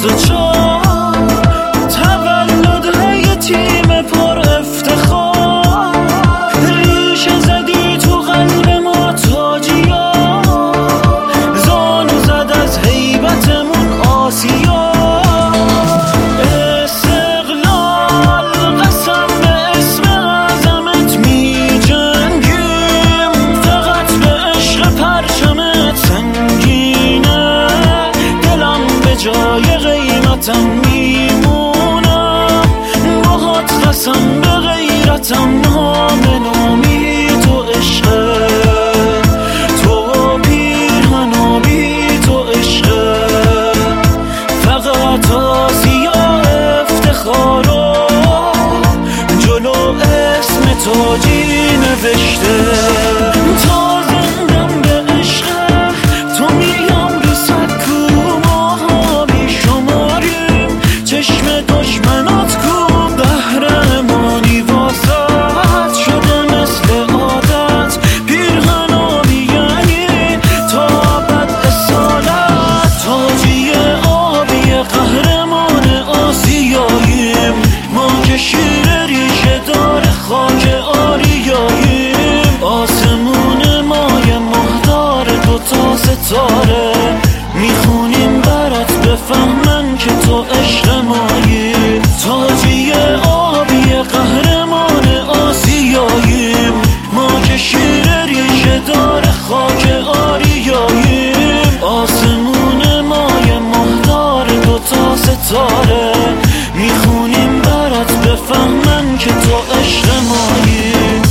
24 تولد های تیم پر افتخار، ریشه زدی تو قلب ما تاجیا، زانو زد از هیبتمون آسیا. استقلال قسم به اسم اعظمت می جنگیم، فقط به عشق پرچمت سنگینه، دلم به جای قیمتم میمونم، باهات قسم به غیرتم نامه نامی تو عشقه، تو پیرهنابی تو عشقه، فقط آسیا افتخارو جلو اسم تاجی نوشته. تا زندم به عشقه تو میام رو سکو، ماها بیشماریم چشم دشمنات کو، قهرمانی واسط شده مثل عادت، پیرهنابی یعنی تا ابد اصالت، تاجی آبی قهرمان آسیاییم، ما که شیر ریشه دار خاک آریاییم، آسمون مای مهدار دوتا ستاره، میخونیم برات بفهمن که تو عشق مایی، تاجی آبی قهرمان آسیاییم، ما که شیر ریشه دار خاک آریاییم، آسمون مای مهدار دوتا ستاره، میخونیم برات بفهمن که تو عشق مایی.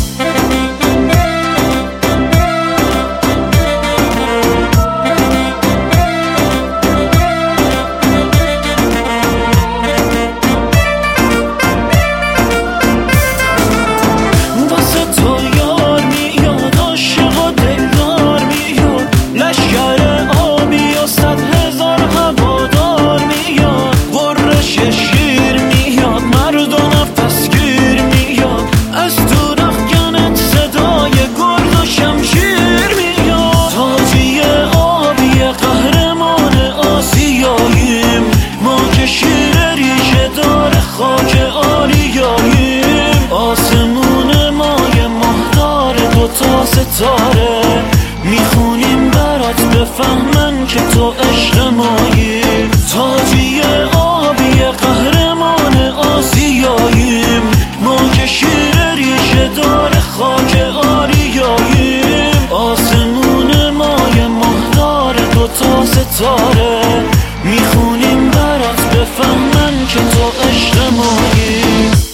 آسمون مای مهدار دوتا ستاره، میخونیم برات بفهمن که تو عشق مایی، تاجی آبی قهرمان آسیاییم، ما که شیر ریشه دار خاک آریاییم، آسمون مای مهدار دوتا ستاره، میخونیم برات بفهمن که تو عشق مایی.